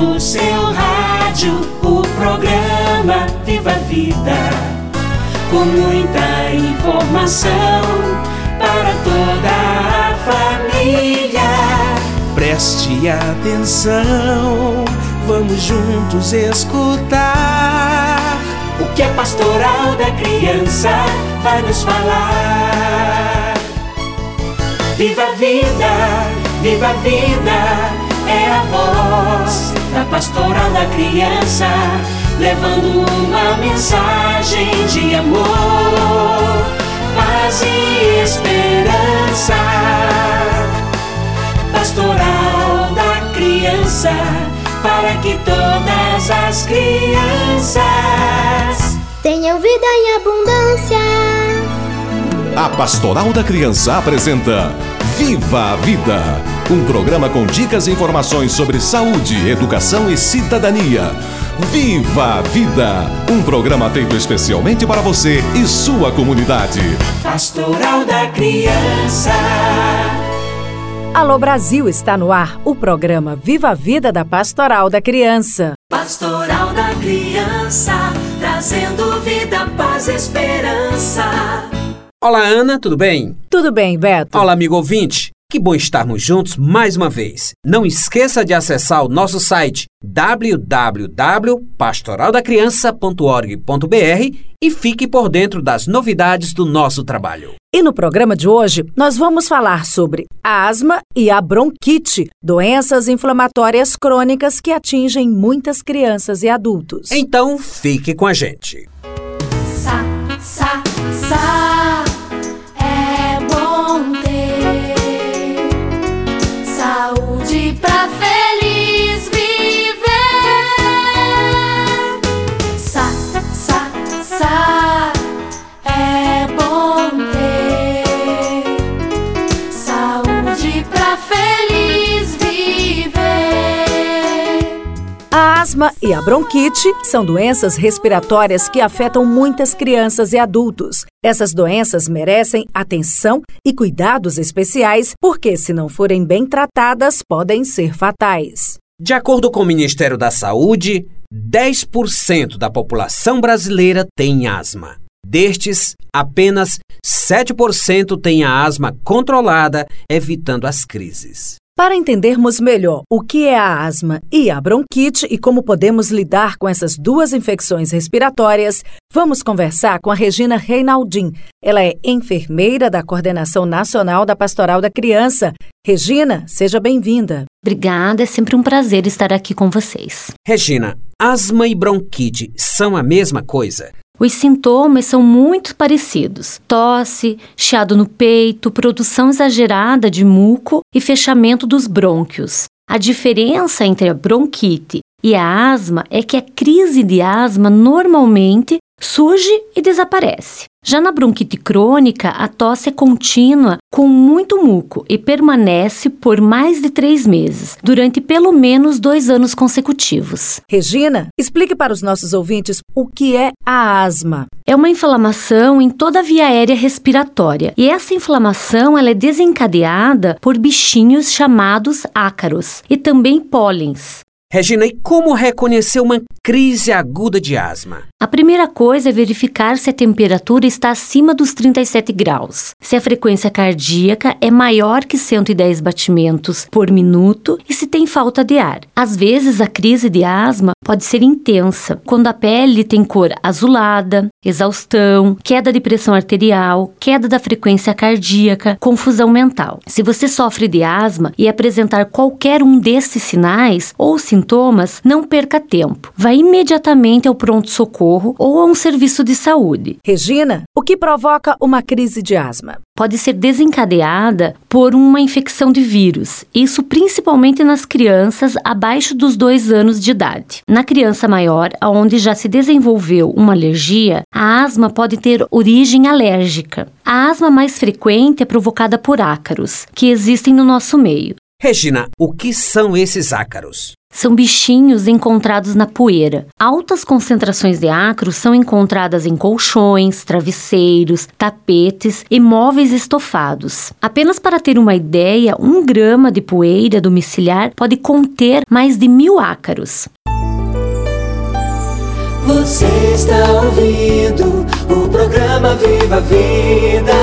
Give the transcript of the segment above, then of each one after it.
no seu rádio o programa Viva a Vida, com muita informação para toda a família. Preste atenção, vamos juntos escutar o que a Pastoral da Criança vai nos falar. Viva a vida, viva a vida, é a voz da Pastoral da Criança, levando uma mensagem de amor, paz e esperança. Pastoral da Criança, para que todas as crianças tenham vida em abundância. A Pastoral da Criança apresenta Viva a Vida, um programa com dicas e informações sobre saúde, educação e cidadania. Viva a Vida, um programa feito especialmente para você e sua comunidade. Pastoral da Criança. Alô Brasil, está no ar o programa Viva a Vida da Pastoral da Criança. Pastoral da Criança, trazendo vida, paz e esperança. Olá, Ana, tudo bem? Tudo bem, Beto? Olá, amigo ouvinte. Que bom estarmos juntos mais uma vez. Não esqueça de acessar o nosso site www.pastoraldacriança.org.br e fique por dentro das novidades do nosso trabalho. E no programa de hoje, nós vamos falar sobre a asma e a bronquite, doenças inflamatórias crônicas que atingem muitas crianças e adultos. Então, fique com a gente. É bom ter saúde pra feliz viver. É bom ter saúde pra feliz viver. A asma e a bronquite são doenças respiratórias que afetam muitas crianças e adultos. Essas doenças merecem atenção e cuidados especiais porque, se não forem bem tratadas, podem ser fatais. De acordo com o Ministério da Saúde, 10% da população brasileira tem asma. Destes, apenas 7% tem a asma controlada, evitando as crises. Para entendermos melhor o que é a asma e a bronquite e como podemos lidar com essas duas infecções respiratórias, vamos conversar com a Regina Reinaldin. Ela é enfermeira da Coordenação Nacional da Pastoral da Criança. Regina, seja bem-vinda. Obrigada, é sempre um prazer estar aqui com vocês. Regina, asma e bronquite são a mesma coisa? Os sintomas são muito parecidos: tosse, chiado no peito, produção exagerada de muco e fechamento dos brônquios. A diferença entre a bronquite e a asma é que a crise de asma normalmente surge e desaparece. Já na bronquite crônica, a tosse é contínua com muito muco e permanece por mais de 3 meses, durante pelo menos 2 anos consecutivos. Regina, explique para os nossos ouvintes o que é a asma. É uma inflamação em toda a via aérea respiratória. E essa inflamação ela é desencadeada por bichinhos chamados ácaros e também pólens. Regina, e como reconhecer uma crise aguda de asma? A primeira coisa é verificar se a temperatura está acima dos 37 graus, se a frequência cardíaca é maior que 110 batimentos por minuto e se tem falta de ar. Às vezes, a crise de asma pode ser intensa, quando a pele tem cor azulada, exaustão, queda de pressão arterial, queda da frequência cardíaca, confusão mental. Se você sofre de asma e apresentar qualquer um desses sinais ou sintomas, não perca tempo. Vá imediatamente ao pronto-socorro ou a um serviço de saúde. Regina, o que provoca uma crise de asma? Pode ser desencadeada por uma infecção de vírus, isso principalmente nas crianças abaixo dos 2 anos de idade. Na criança maior, onde já se desenvolveu uma alergia, a asma pode ter origem alérgica. A asma mais frequente é provocada por ácaros, que existem no nosso meio. Regina, o que são esses ácaros? São bichinhos encontrados na poeira. Altas concentrações de ácaros são encontradas em colchões, travesseiros, tapetes e móveis estofados. Apenas para ter uma ideia, 1 grama de poeira domiciliar pode conter mais de 1000 ácaros. Você está ouvindo o programa Viva a Vida.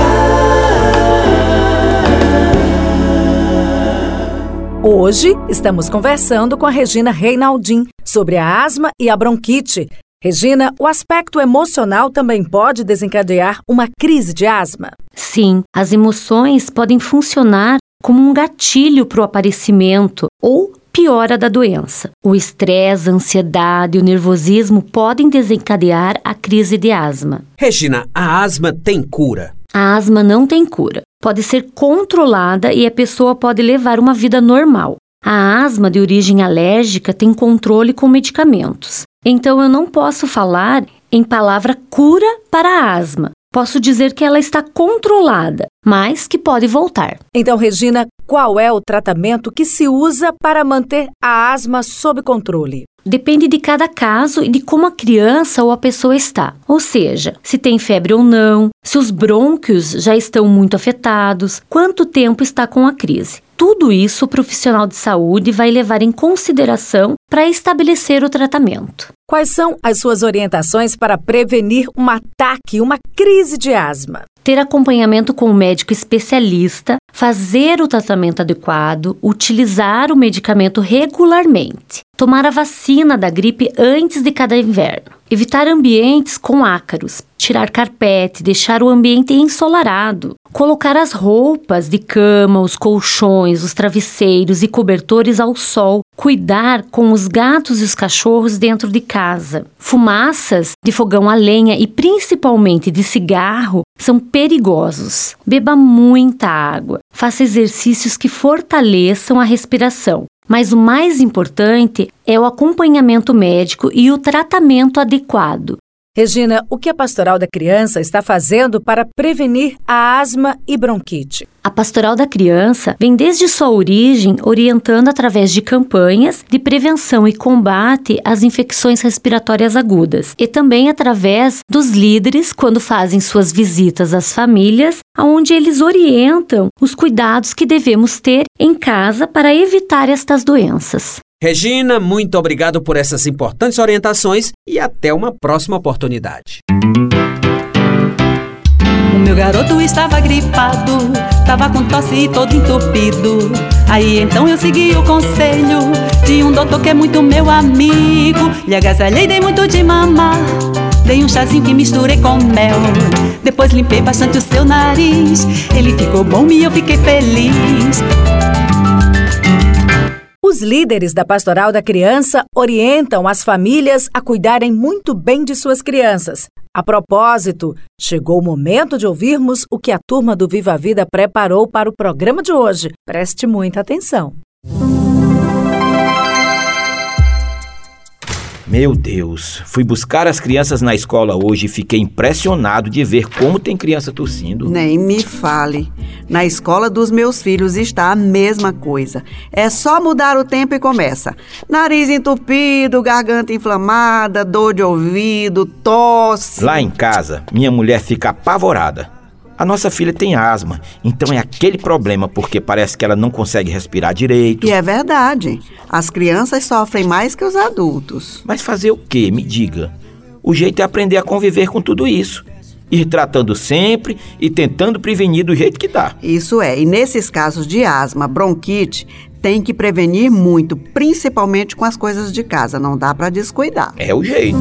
Hoje estamos conversando com a Regina Reinaldin sobre a asma e a bronquite. Regina, o aspecto emocional também pode desencadear uma crise de asma? Sim, as emoções podem funcionar como um gatilho para o aparecimento ou piora da doença. O estresse, a ansiedade e o nervosismo podem desencadear a crise de asma. Regina, a asma tem cura? A asma não tem cura. Pode ser controlada e a pessoa pode levar uma vida normal. A asma de origem alérgica tem controle com medicamentos. Então eu não posso falar em palavra cura para a asma. Posso dizer que ela está controlada, mas que pode voltar. Então, Regina, qual é o tratamento que se usa para manter a asma sob controle? Depende de cada caso e de como a criança ou a pessoa está. Ou seja, se tem febre ou não, se os brônquios já estão muito afetados, quanto tempo está com a crise. Tudo isso o profissional de saúde vai levar em consideração para estabelecer o tratamento. Quais são as suas orientações para prevenir um ataque, uma crise de asma? Ter acompanhamento com o médico especialista, fazer o tratamento adequado, utilizar o medicamento regularmente, tomar a vacina da gripe antes de cada inverno, evitar ambientes com ácaros, tirar carpete, deixar o ambiente ensolarado, colocar as roupas de cama, os colchões, os travesseiros e cobertores ao sol, cuidar com os gatos e os cachorros dentro de casa. Fumaças de fogão a lenha e principalmente de cigarro são perigosos. Beba muita água, faça exercícios que fortaleçam a respiração. Mas o mais importante é o acompanhamento médico e o tratamento adequado. Regina, o que a Pastoral da Criança está fazendo para prevenir a asma e bronquite? A Pastoral da Criança vem desde sua origem orientando através de campanhas de prevenção e combate às infecções respiratórias agudas e também através dos líderes quando fazem suas visitas às famílias, onde eles orientam os cuidados que devemos ter em casa para evitar estas doenças. Regina, muito obrigado por essas importantes orientações e até uma próxima oportunidade. O meu garoto estava gripado, tava com tosse e todo entupido. Aí então eu segui o conselho de um doutor que é muito meu amigo. Lhe agasalhei, dei muito de mamar, dei um chazinho que misturei com mel. Depois limpei bastante o seu nariz, ele ficou bom e eu fiquei feliz. Os líderes da Pastoral da Criança orientam as famílias a cuidarem muito bem de suas crianças. A propósito, chegou o momento de ouvirmos o que a turma do Viva a Vida preparou para o programa de hoje. Preste muita atenção. Meu Deus, fui buscar as crianças na escola hoje e fiquei impressionado de ver como tem criança tossindo. Nem me fale. Na escola dos meus filhos está a mesma coisa. É só mudar o tempo e começa. Nariz entupido, garganta inflamada, dor de ouvido, tosse. Lá em casa, minha mulher fica apavorada. A nossa filha tem asma, então é aquele problema porque parece que ela não consegue respirar direito. E é verdade. As crianças sofrem mais que os adultos. Mas fazer o quê? Me diga. O jeito é aprender a conviver com tudo isso. Ir tratando sempre e tentando prevenir do jeito que dá. Isso é. E nesses casos de asma, bronquite, tem que prevenir muito, principalmente com as coisas de casa. Não dá para descuidar. É o jeito.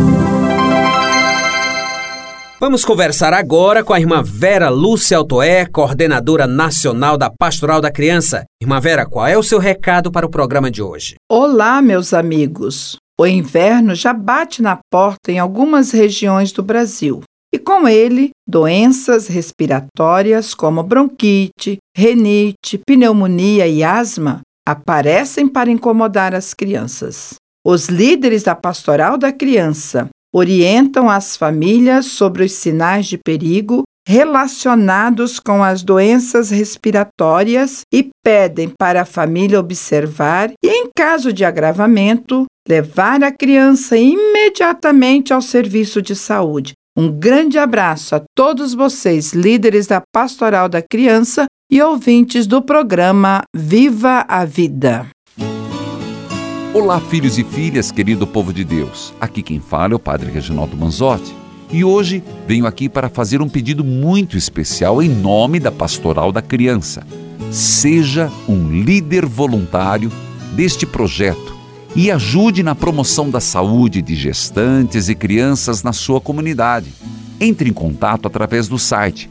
Vamos conversar agora com a irmã Vera Lúcia Altoé, coordenadora nacional da Pastoral da Criança. Irmã Vera, qual é o seu recado para o programa de hoje? Olá, meus amigos. O inverno já bate na porta em algumas regiões do Brasil. E com ele, doenças respiratórias como bronquite, rinite, pneumonia e asma aparecem para incomodar as crianças. Os líderes da Pastoral da Criança orientam as famílias sobre os sinais de perigo relacionados com as doenças respiratórias e pedem para a família observar e, em caso de agravamento, levar a criança imediatamente ao serviço de saúde. Um grande abraço a todos vocês, líderes da Pastoral da Criança e ouvintes do programa Viva a Vida. Olá, filhos e filhas, querido povo de Deus. Aqui quem fala é o Padre Reginaldo Manzotti. E hoje venho aqui para fazer um pedido muito especial em nome da Pastoral da Criança. Seja um líder voluntário deste projeto e ajude na promoção da saúde de gestantes e crianças na sua comunidade. Entre em contato através do site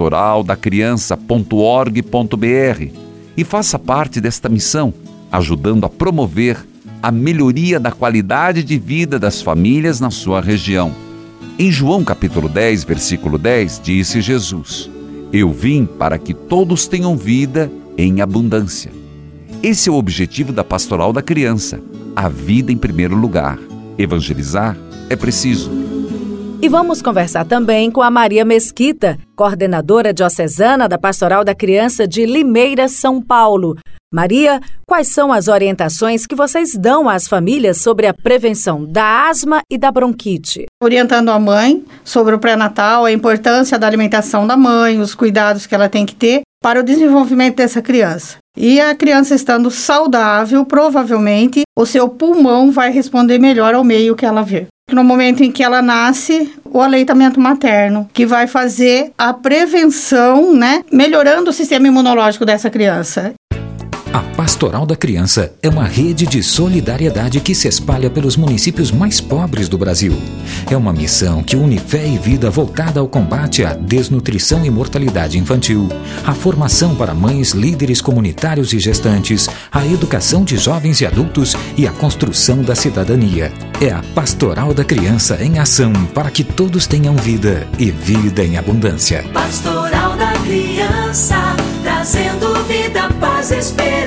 pastoraldacriança.org.br e faça parte desta missão, ajudando a promover a melhoria da qualidade de vida das famílias na sua região. Em João capítulo 10, versículo 10, disse Jesus: Eu vim para que todos tenham vida em abundância. Esse é o objetivo da Pastoral da Criança, a vida em primeiro lugar. Evangelizar é preciso. E vamos conversar também com a Maria Mesquita, coordenadora diocesana da Pastoral da Criança de Limeira, São Paulo. Maria, quais são as orientações que vocês dão às famílias sobre a prevenção da asma e da bronquite? Orientando a mãe sobre o pré-natal, a importância da alimentação da mãe, os cuidados que ela tem que ter para o desenvolvimento dessa criança. E a criança estando saudável, provavelmente o seu pulmão vai responder melhor ao meio que ela vê. No momento em que ela nasce, o aleitamento materno, que vai fazer a prevenção, melhorando o sistema imunológico dessa criança. A Pastoral da Criança é uma rede de solidariedade que se espalha pelos municípios mais pobres do Brasil. É uma missão que une fé e vida voltada ao combate à desnutrição e mortalidade infantil, a formação para mães, líderes comunitários e gestantes, a educação de jovens e adultos e a construção da cidadania. É a Pastoral da Criança em ação para que todos tenham vida e vida em abundância. Pastoral da Criança, trazendo vida, paz e esperança.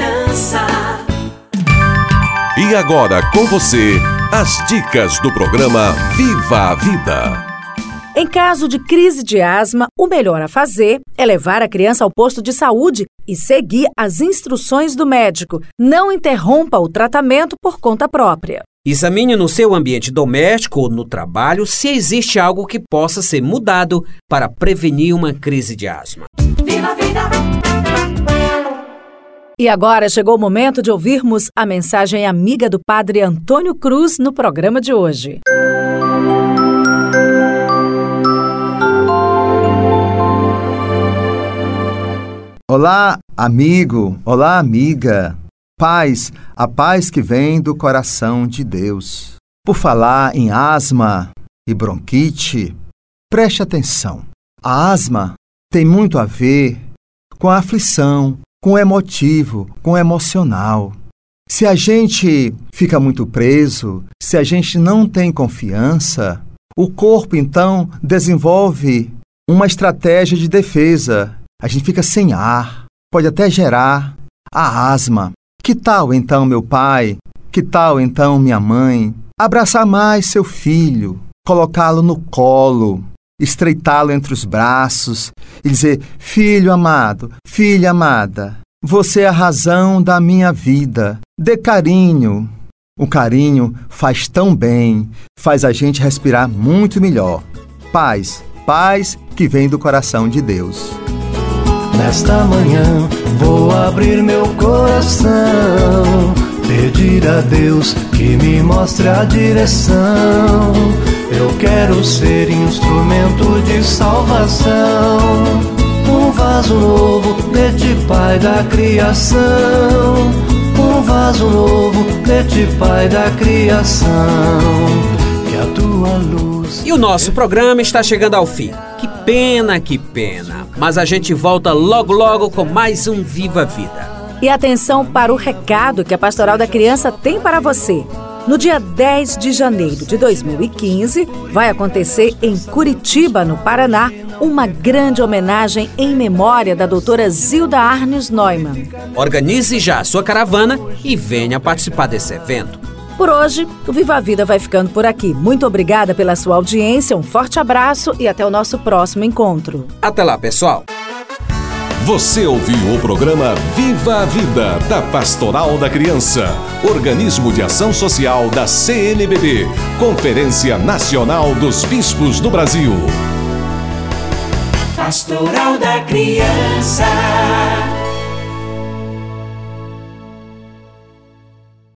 E agora com você, as dicas do programa Viva a Vida. Em caso de crise de asma, o melhor a fazer é levar a criança ao posto de saúde e seguir as instruções do médico. Não interrompa o tratamento por conta própria. Examine no seu ambiente doméstico ou no trabalho se existe algo que possa ser mudado para prevenir uma crise de asma. Viva a vida! E agora chegou o momento de ouvirmos a mensagem amiga do Padre Antônio Cruz no programa de hoje. Olá, amigo! Olá, amiga! Paz, a paz que vem do coração de Deus. Por falar em asma e bronquite, preste atenção. A asma tem muito a ver com a aflição, com o emotivo, com o emocional. Se a gente fica muito preso, se a gente não tem confiança, o corpo então desenvolve uma estratégia de defesa. A gente fica sem ar, pode até gerar a asma. Que tal então, meu pai? Que tal então, minha mãe? Abraçar mais seu filho, colocá-lo no colo, estreitá-lo entre os braços e dizer: filho amado, filha amada, você é a razão da minha vida. Dê carinho. O carinho faz tão bem, faz a gente respirar muito melhor. Paz, paz que vem do coração de Deus. Nesta manhã vou abrir meu coração, pedir a Deus que me mostre a direção. Eu quero ser instrumento de salvação, um vaso novo de ti, Pai da criação. Um vaso novo de ti, Pai da criação. Que a tua luz... E o nosso programa está chegando ao fim. Que pena, que pena. Mas a gente volta logo, logo com mais um Viva a Vida. E atenção para o recado que a Pastoral da Criança tem para você. No dia 10 de janeiro de 2015, vai acontecer em Curitiba, no Paraná, uma grande homenagem em memória da doutora Zilda Arnes Neumann. Organize já a sua caravana e venha participar desse evento. Por hoje, o Viva a Vida vai ficando por aqui. Muito obrigada pela sua audiência, um forte abraço e até o nosso próximo encontro. Até lá, pessoal! Você ouviu o programa Viva a Vida, da Pastoral da Criança, organismo de ação social da CNBB, Conferência Nacional dos Bispos do Brasil. Pastoral da Criança.